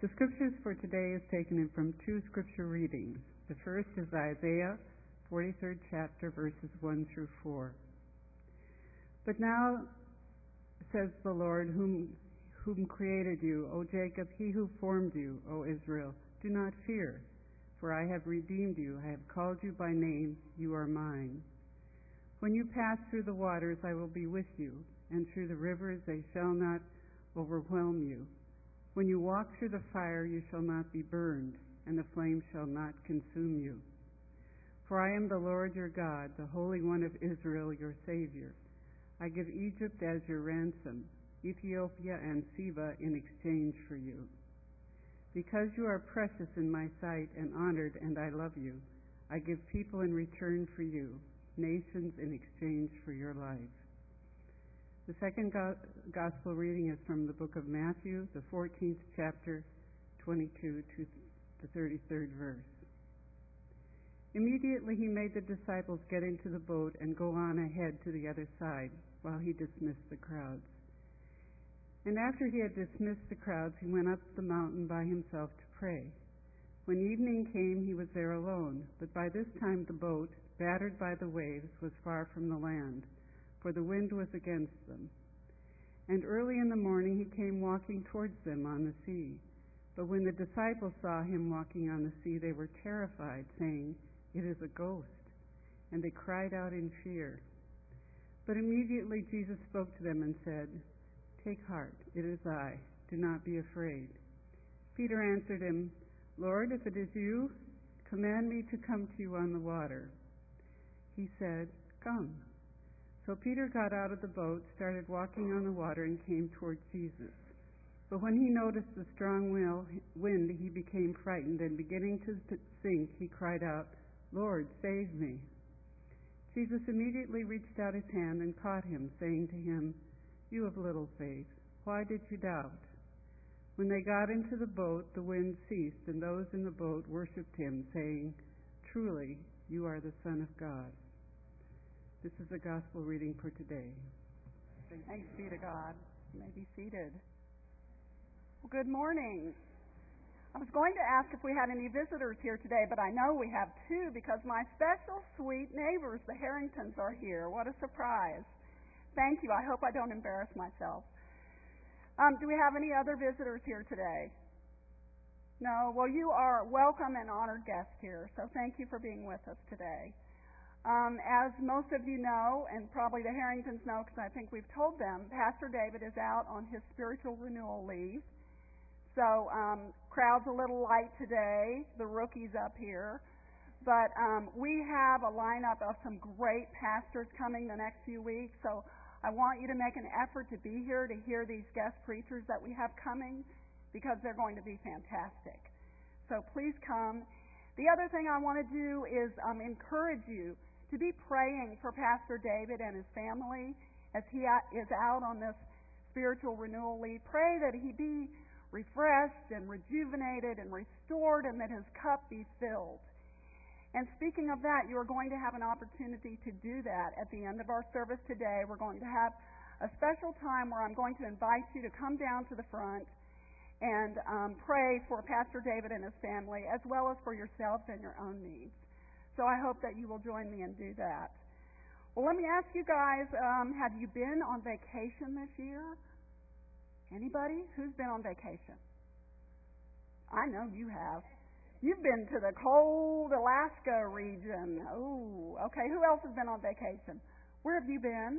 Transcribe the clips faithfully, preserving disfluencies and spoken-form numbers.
The scriptures for today is taken in from two scripture readings. The first is Isaiah, forty-third chapter, verses one through four. But now, says the Lord, whom, whom created you, O Jacob, he who formed you, O Israel, do not fear, for I have redeemed you. I have called you by name. You are mine. When you pass through the waters, I will be with you, and through the rivers they shall not overwhelm you. When you walk through the fire, you shall not be burned, and the flame shall not consume you. For I am the Lord your God, the Holy One of Israel, your Savior. I give Egypt as your ransom, Ethiopia and Seba in exchange for you. Because you are precious in my sight and honored, and I love you, I give people in return for you, nations in exchange for your life. The second go- gospel reading is from the book of Matthew, the fourteenth chapter, twenty-two to the thirty-third verse. Immediately he made the disciples get into the boat and go on ahead to the other side, while he dismissed the crowds. And after he had dismissed the crowds, he went up the mountain by himself to pray. When evening came, he was there alone, but by this time the boat, battered by the waves, was far from the land, for the wind was against them. And early in the morning he came walking towards them on the sea. But when the disciples saw him walking on the sea, they were terrified, saying, "It is a ghost." And they cried out in fear. But immediately Jesus spoke to them and said, "Take heart, it is I. Do not be afraid." Peter answered him, "Lord, if it is you, command me to come to you on the water." He said, "Come." So Peter got out of the boat, started walking on the water, and came toward Jesus. But when he noticed the strong wind, he became frightened, and beginning to sink, he cried out, "Lord, save me." Jesus immediately reached out his hand and caught him, saying to him, "You of little faith, why did you doubt?" When they got into the boat, the wind ceased, and those in the boat worshipped him, saying, "Truly, you are the Son of God." This is the gospel reading for today. Thanks be to God. You may be seated. Well, good morning. I was going to ask if we had any visitors here today, but I know we have two because my special sweet neighbors, the Harringtons, are here. What a surprise. Thank you. I hope I don't embarrass myself. Um, do we have any other visitors here today? No? Well, you are welcome and honored guests here, so thank you for being with us today. Um, as most of you know, and probably the Harringtons know because I think we've told them, Pastor David is out on his spiritual renewal leave. So um, crowd's a little light today, the rookies up here. But um, we have a lineup of some great pastors coming the next few weeks, so I want you to make an effort to be here to hear these guest preachers that we have coming because they're going to be fantastic. So please come. The other thing I want to do is um, encourage you to be praying for Pastor David and his family as he is out on this spiritual renewal leave. Pray that he be refreshed and rejuvenated and restored and that his cup be filled. And speaking of that, you are going to have an opportunity to do that at the end of our service today. We're going to have a special time where I'm going to invite you to come down to the front and um, pray for Pastor David and his family as well as for yourselves and your own needs. So I hope that you will join me and do that. Well, let me ask you guys, um, have you been on vacation this year? Anybody? Who's been on vacation? I know you have. You've been to the cold Alaska region. Oh, okay. Who else has been on vacation? Where have you been?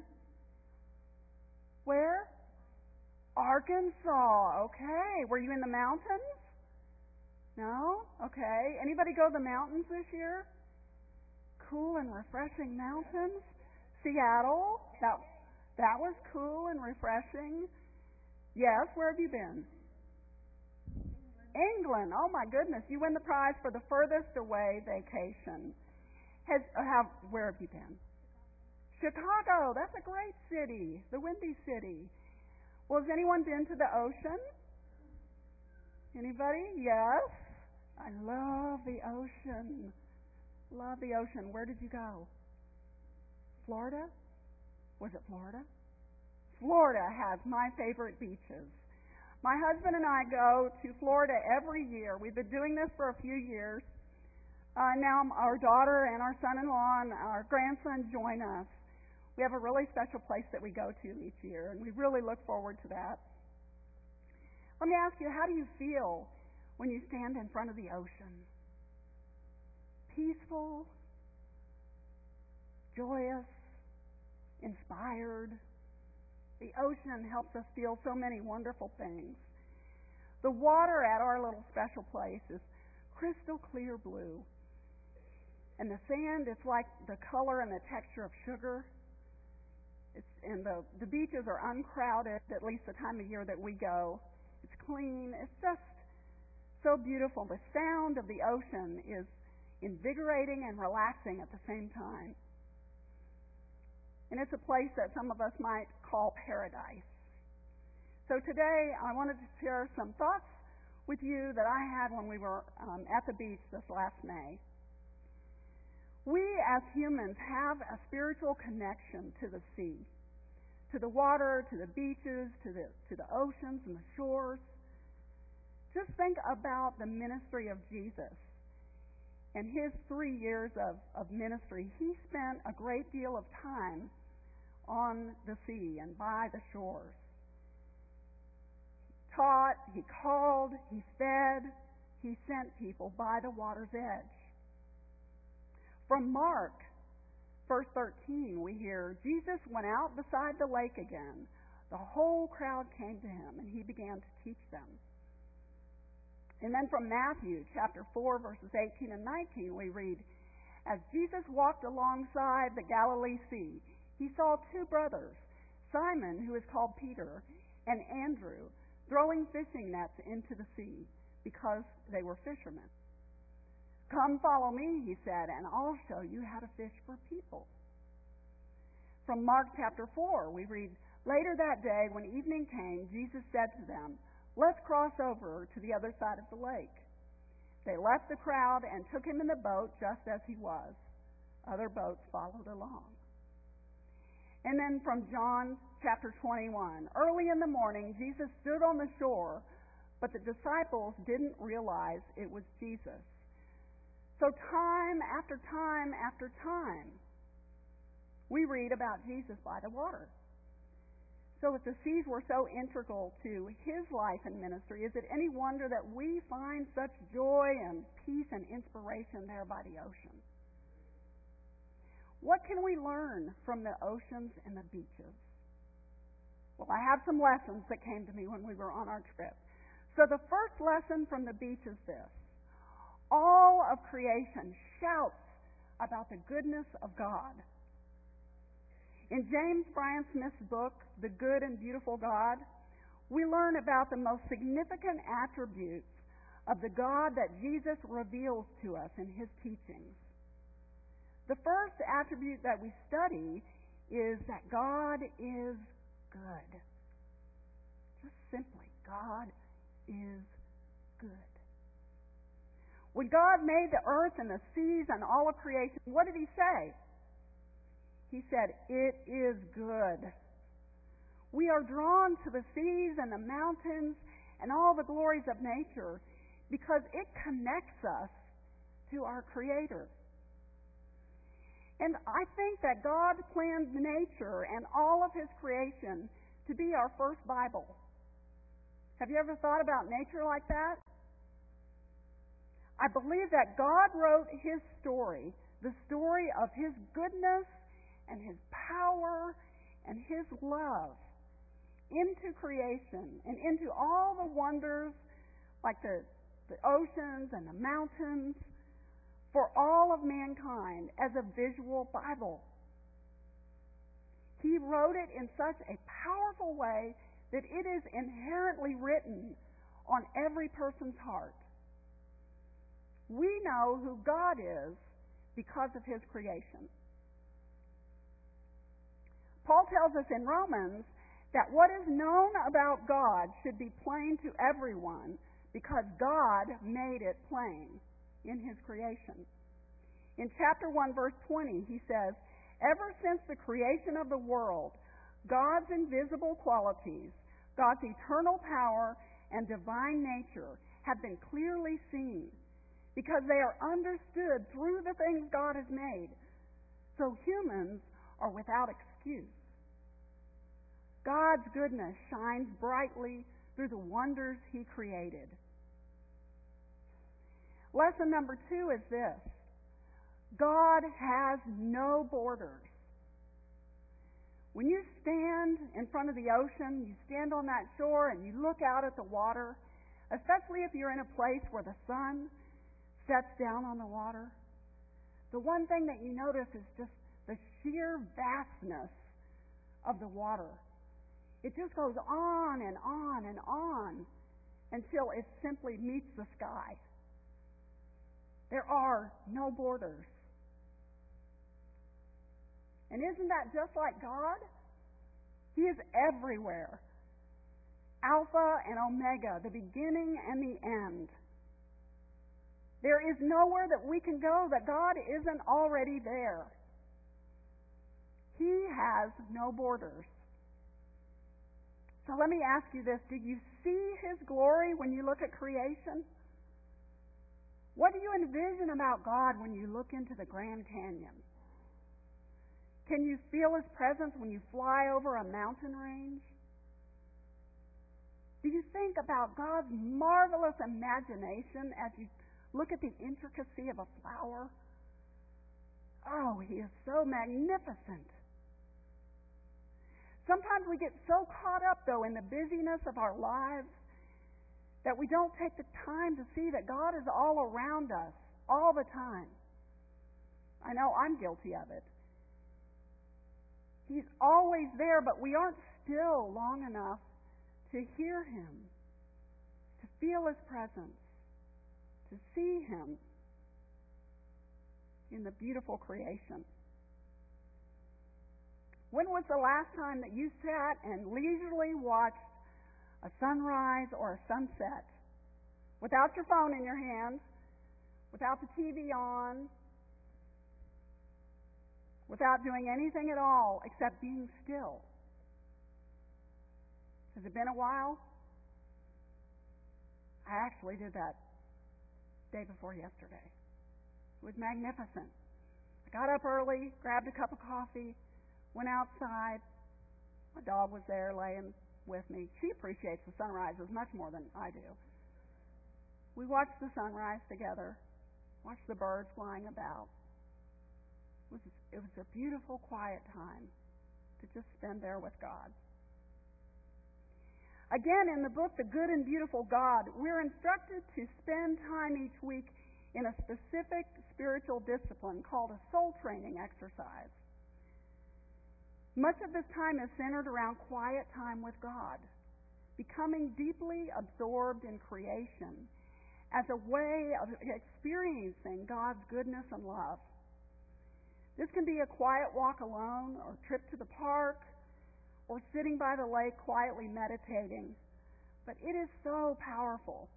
Where? Arkansas. Okay. Were you in the mountains? No? Okay. Anybody go to the mountains this year? Cool and refreshing mountains. Seattle. That, that was cool and refreshing. Yes, where have you been? England. Oh my goodness, you win the prize for the furthest away vacation. Has uh, how? Where have you been? Chicago. That's a great city, the Windy City. Well, has anyone been to the ocean? Anybody? Yes. I love the ocean. Love the ocean. Where did you go? Florida? Was it Florida? Florida has my favorite beaches. My husband and I go to Florida every year. We've been doing this for a few years. Uh, now our daughter and our son-in-law and our grandson join us. We have a really special place that we go to each year, and we really look forward to that. Let me ask you, how do you feel when you stand in front of the ocean? Peaceful, joyous, inspired. The ocean helps us feel so many wonderful things. The water at our little special place is crystal clear blue. And the sand is like the color and the texture of sugar. It's, and the, the beaches are uncrowded, at least the time of year that we go. It's clean. It's just so beautiful. The sound of the ocean is invigorating and relaxing at the same time. And it's a place that some of us might call paradise. So today I wanted to share some thoughts with you that I had when we were um, at the beach this last May. We as humans have a spiritual connection to the sea, to the water, to the beaches, to the, to the oceans and the shores. Just think about the ministry of Jesus. And his three years of, of ministry, he spent a great deal of time on the sea and by the shores. He taught, he called, he fed, he sent people by the water's edge. From Mark, verse thirteen, we hear, Jesus went out beside the lake again. The whole crowd came to him, and he began to teach them. And then from Matthew chapter four, verses eighteen and nineteen, we read, as Jesus walked alongside the Galilee Sea, he saw two brothers, Simon, who is called Peter, and Andrew, throwing fishing nets into the sea because they were fishermen. Come follow me, he said, and I'll show you how to fish for people. From Mark chapter four, we read, later that day, when evening came, Jesus said to them, let's cross over to the other side of the lake. They left the crowd and took him in the boat just as he was. Other boats followed along. And then from John chapter twenty-one, early in the morning, Jesus stood on the shore, but the disciples didn't realize it was Jesus. So time after time after time, we read about Jesus by the water. So if the seas were so integral to his life and ministry, is it any wonder that we find such joy and peace and inspiration there by the ocean? What can we learn from the oceans and the beaches? Well, I have some lessons that came to me when we were on our trip. So the first lesson from the beach is this. All of creation shouts about the goodness of God. In James Bryan Smith's book, The Good and Beautiful God, we learn about the most significant attributes of the God that Jesus reveals to us in his teachings. The first attribute that we study is that God is good. Just simply, God is good. When God made the earth and the seas and all of creation, what did he say? He said, it is good. We are drawn to the seas and the mountains and all the glories of nature because it connects us to our Creator. And I think that God planned nature and all of his creation to be our first Bible. Have you ever thought about nature like that? I believe that God wrote his story, the story of his goodness and his power and his love into creation and into all the wonders like the, the oceans and the mountains for all of mankind as a visual Bible. He wrote it in such a powerful way that it is inherently written on every person's heart. We know who God is because of his creation. Paul tells us in Romans that what is known about God should be plain to everyone because God made it plain in his creation. In chapter one, verse twenty, he says, ever since the creation of the world, God's invisible qualities, God's eternal power, and divine nature have been clearly seen because they are understood through the things God has made. So humans are without excuse. God's goodness shines brightly through the wonders He created. Lesson number two is this: God has no borders. When you stand in front of the ocean, you stand on that shore and you look out at the water, especially if you're in a place where the sun sets down on the water, the one thing that you notice is just the sheer vastness of the water. It just goes on and on and on until it simply meets the sky. There are no borders. And isn't that just like God? He is everywhere. Alpha and Omega, the beginning and the end. There is nowhere that we can go that God isn't already there. He has no borders. So let me ask you this: do you see His glory when you look at creation? What do you envision about God when you look into the Grand Canyon? Can you feel His presence when you fly over a mountain range? Do you think about God's marvelous imagination as you look at the intricacy of a flower? Oh, He is so magnificent. Sometimes we get so caught up, though, in the busyness of our lives that we don't take the time to see that God is all around us all the time. I know I'm guilty of it. He's always there, but we aren't still long enough to hear Him, to feel His presence, to see Him in the beautiful creation. When was the last time that you sat and leisurely watched a sunrise or a sunset without your phone in your hand, without the T V on, without doing anything at all except being still? Has it been a while? I actually did that day before yesterday. It was magnificent. I got up early, grabbed a cup of coffee, went outside. My dog was there laying with me. She appreciates the sunrises much more than I do. We watched the sunrise together, watched the birds flying about. It was, it was a beautiful, quiet time to just spend there with God. Again, in the book, The Good and Beautiful God, we're instructed to spend time each week in a specific spiritual discipline called a soul training exercise. Much of this time is centered around quiet time with God, becoming deeply absorbed in creation as a way of experiencing God's goodness and love. This can be a quiet walk alone, or a trip to the park, or sitting by the lake quietly meditating. But it is so powerful.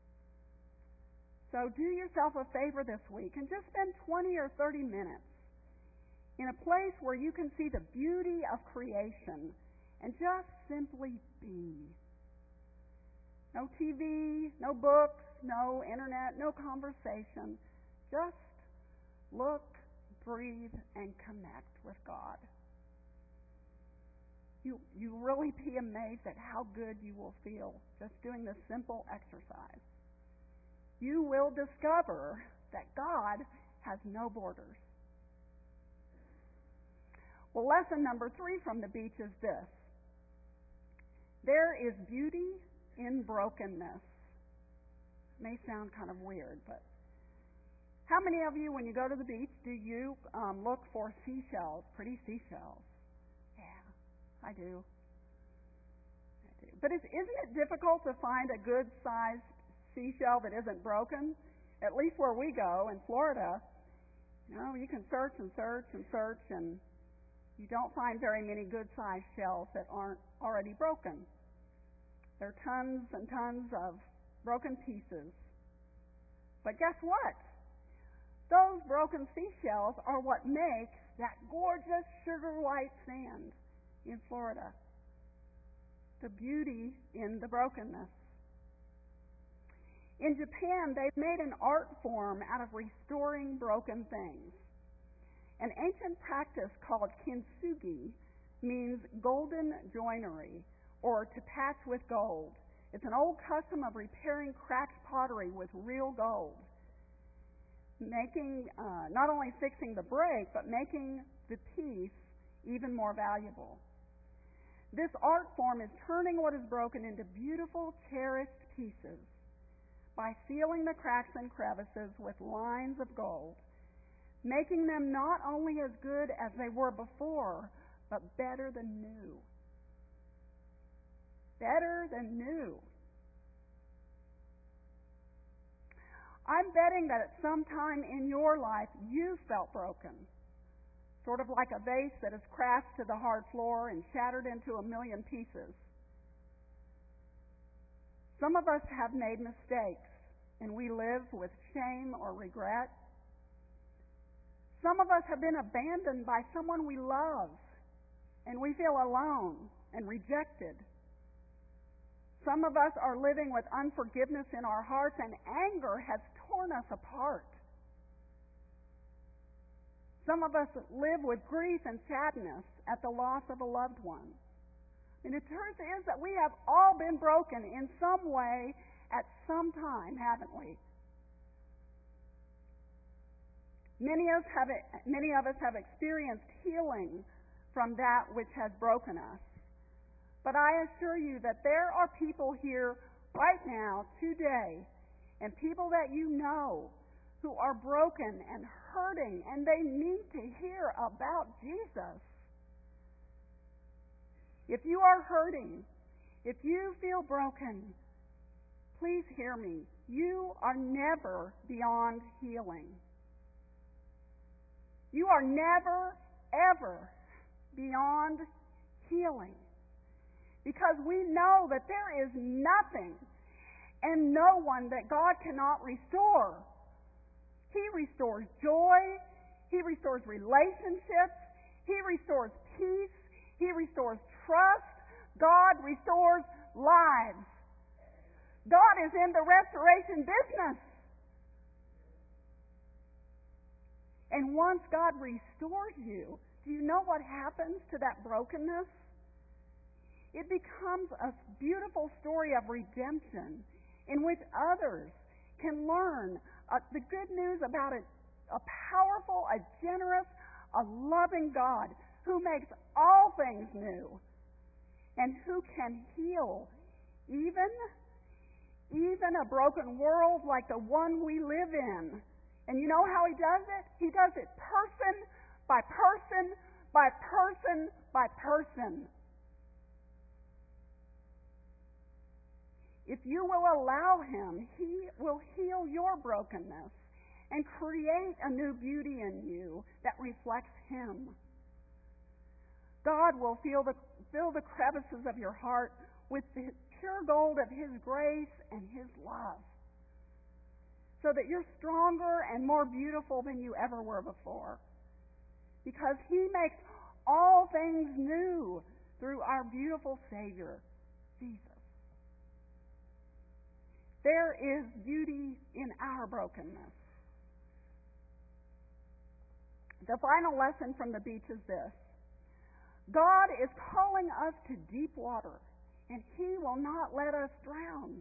So do yourself a favor this week and just spend twenty or thirty minutes in a place where you can see the beauty of creation and just simply be. No T V, no books, no internet, no conversation. Just look, breathe, and connect with God. You, you really be amazed at how good you will feel just doing this simple exercise. You will discover that God has no borders. Well, lesson number three from the beach is this: there is beauty in brokenness. It may sound kind of weird, but how many of you, when you go to the beach, do you um, look for seashells, pretty seashells? I do. I do. But is, isn't it difficult to find a good-sized seashell that isn't broken? At least where we go in Florida, you know, you can search and search and search, and you don't find very many good-sized shells that aren't already broken. There are tons and tons of broken pieces. But guess what? Those broken seashells are what makes that gorgeous sugar white sand in Florida. The beauty in the brokenness. In Japan, they've made an art form out of restoring broken things. An ancient practice called kintsugi means golden joinery, or to patch with gold. It's an old custom of repairing cracked pottery with real gold, making uh, not only fixing the break, but making the piece even more valuable. This art form is turning what is broken into beautiful, cherished pieces by sealing the cracks and crevices with lines of gold, making them not only as good as they were before, but better than new. Better than new. I'm betting that at some time in your life you felt broken, sort of like a vase that is crashed to the hard floor and shattered into a million pieces. Some of us have made mistakes, and we live with shame or regret. Some of us have been abandoned by someone we love, and we feel alone and rejected. Some of us are living with unforgiveness in our hearts, and anger has torn us apart. Some of us live with grief and sadness at the loss of a loved one. And the truth is that we have all been broken in some way at some time, haven't we? Many of us have, many of us have experienced healing from that which has broken us. But I assure you that there are people here right now, today, and people that you know who are broken and hurting, and they need to hear about Jesus. If you are hurting, if you feel broken, please hear me. You are never beyond healing. You are never, ever beyond healing. Because we know that there is nothing and no one that God cannot restore. He restores joy. He restores relationships. He restores peace. He restores trust. God restores lives. God is in the restoration business. And once God restores you, do you know what happens to that brokenness? It becomes a beautiful story of redemption in which others can learn uh, the good news about a, a powerful, a generous, a loving God who makes all things new and who can heal even, even a broken world like the one we live in. And you know how He does it? He does it person by person by person by person. If you will allow Him, He will heal your brokenness and create a new beauty in you that reflects Him. God will fill the, fill the crevices of your heart with the pure gold of His grace and His love, so that you're stronger and more beautiful than you ever were before. Because He makes all things new through our beautiful Savior, Jesus. There is beauty in our brokenness. The final lesson from the beach is this: God is calling us to deep water, and He will not let us drown.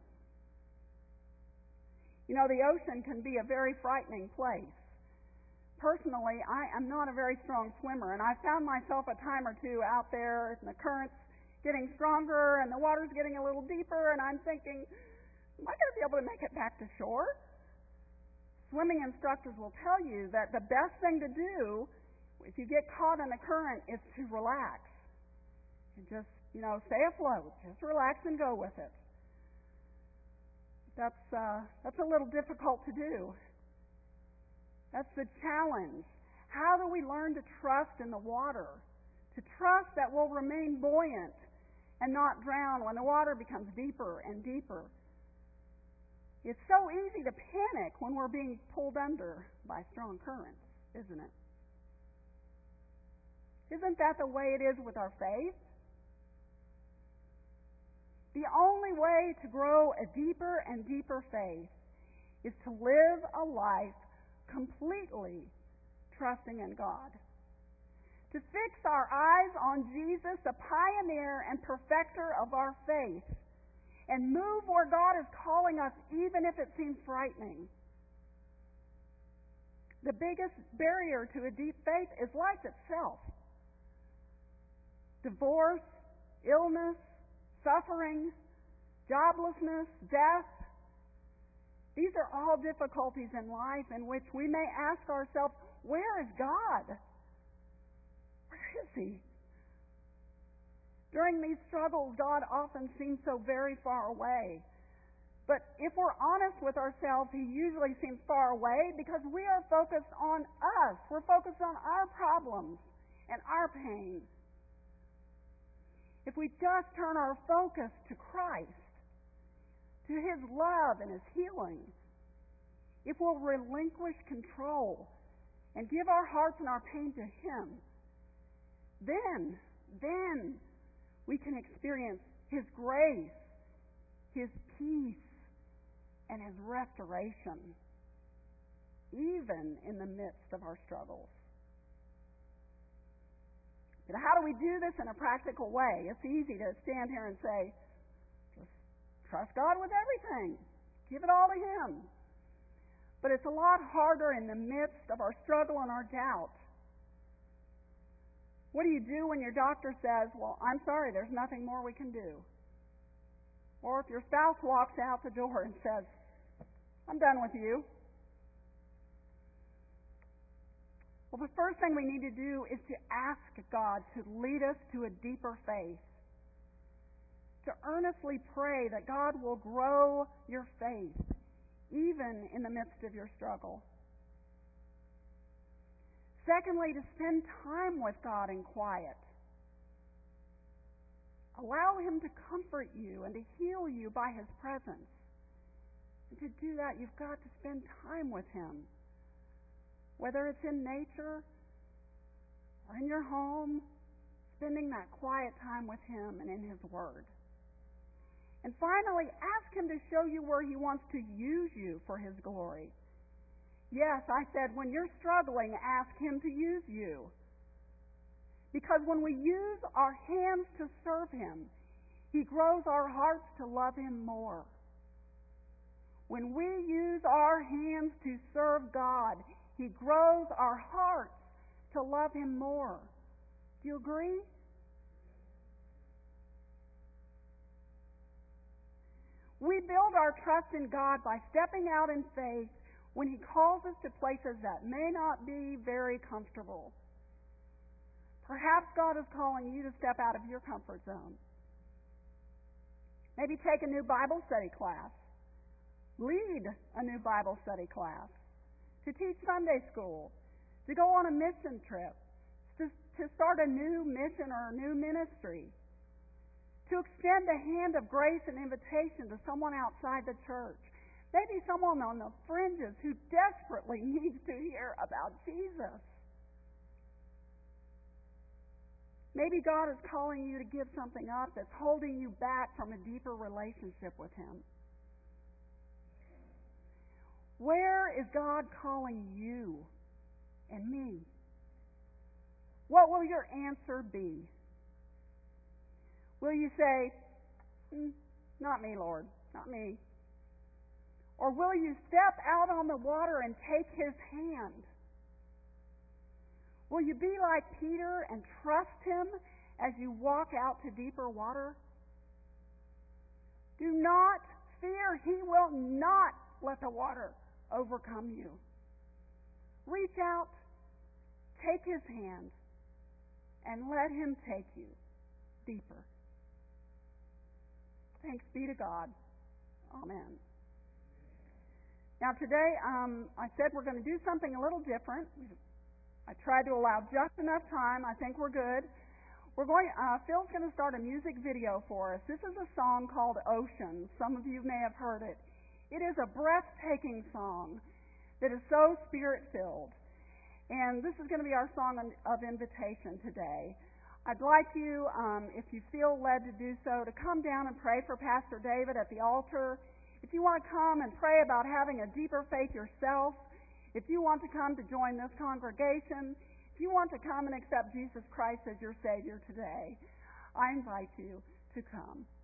You know, the ocean can be a very frightening place. Personally, I am not a very strong swimmer, and I found myself a time or two out there and the current's getting stronger and the water's getting a little deeper, and I'm thinking, am I going to be able to make it back to shore? Swimming instructors will tell you that the best thing to do if you get caught in the current is to relax and just, you know, stay afloat. Just relax and go with it. That's uh, that's a little difficult to do. That's the challenge. How do we learn to trust in the water? To trust that we'll remain buoyant and not drown when the water becomes deeper and deeper. It's so easy to panic when we're being pulled under by strong currents, isn't it? Isn't that the way it is with our faith? The only way to grow a deeper and deeper faith is to live a life completely trusting in God. To fix our eyes on Jesus, the pioneer and perfecter of our faith, and move where God is calling us, even if it seems frightening. The biggest barrier to a deep faith is life itself. Divorce, illness, suffering, joblessness, death. These are all difficulties in life in which we may ask ourselves, where is God? Where is He? During these struggles, God often seems so very far away. But if we're honest with ourselves, He usually seems far away because we are focused on us. We're focused on our problems and our pain. If we just turn our focus to Christ, to His love and His healing, if we'll relinquish control and give our hearts and our pain to Him, then, then we can experience His grace, His peace, and His restoration, even in the midst of our struggles. But how do we do this in a practical way? It's easy to stand here and say, just trust God with everything. Give it all to Him. But it's a lot harder in the midst of our struggle and our doubt. What do you do when your doctor says, well, I'm sorry, there's nothing more we can do? Or if your spouse walks out the door and says, I'm done with you. Well, the first thing we need to do is to ask God to lead us to a deeper faith. To earnestly pray that God will grow your faith, even in the midst of your struggle. Secondly, to spend time with God in quiet. Allow Him to comfort you and to heal you by His presence. And to do that, you've got to spend time with Him. Whether it's in nature or in your home, spending that quiet time with Him and in His Word. And finally, ask Him to show you where He wants to use you for His glory. Yes, I said, when you're struggling, ask Him to use you. Because when we use our hands to serve Him, He grows our hearts to love Him more. When we use our hands to serve God, He grows our hearts to love Him more. Do you agree? We build our trust in God by stepping out in faith when He calls us to places that may not be very comfortable. Perhaps God is calling you to step out of your comfort zone. Maybe take a new Bible study class. Lead a new Bible study class. To teach Sunday school. To go on a mission trip. To, to start a new mission or a new ministry. To extend a hand of grace and invitation to someone outside the church. Maybe someone on the fringes who desperately needs to hear about Jesus. Maybe God is calling you to give something up that's holding you back from a deeper relationship with Him. Where is God calling you and me? What will your answer be? Will you say, mm, not me, Lord, not me? Or will you step out on the water and take His hand? Will you be like Peter and trust Him as you walk out to deeper water? Do not fear. He will not let the water overcome you. Reach out, take His hand, and let Him take you deeper. Thanks be to God. Amen. Now today, um, I said we're going to do something a little different. I tried to allow just enough time. I think we're good. We're going. Uh, Phil's going to start a music video for us. This is a song called Ocean. Some of you may have heard it. It is a breathtaking song that is so spirit-filled. And this is going to be our song of invitation today. I'd like you, um, if you feel led to do so, to come down and pray for Pastor David at the altar. If you want to come and pray about having a deeper faith yourself, if you want to come to join this congregation, if you want to come and accept Jesus Christ as your Savior today, I invite you to come.